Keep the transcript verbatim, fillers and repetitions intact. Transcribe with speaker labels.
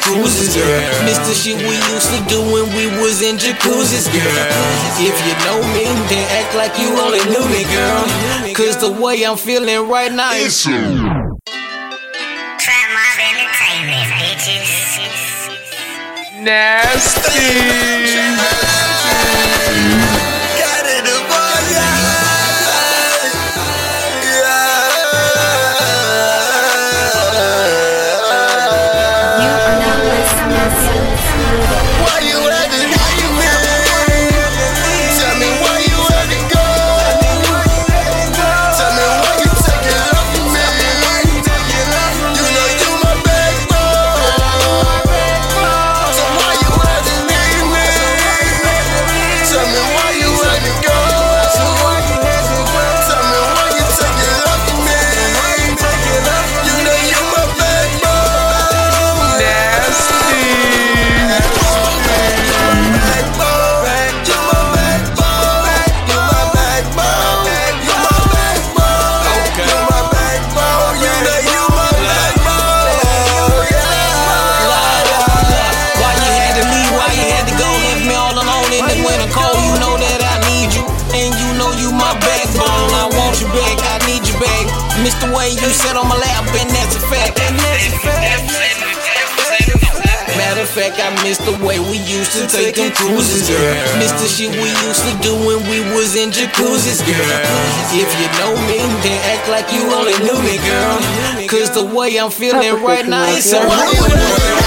Speaker 1: cruises, girl. Mister shit we used to do when we was in jacuzzis, girl. If you know me, then act like you only knew me, girl. Cause the way I'm feeling right now is
Speaker 2: nasty.
Speaker 1: Mister Way, you sit on my lap, and that's a fact. And that's a fact. Matter of fact, I miss the way we used to take them cruises, girl. Miss the shit we used to do when we was in jacuzzis, girl. If you know me, then act like you only knew me, girl. Cause the way I'm feeling right now is so.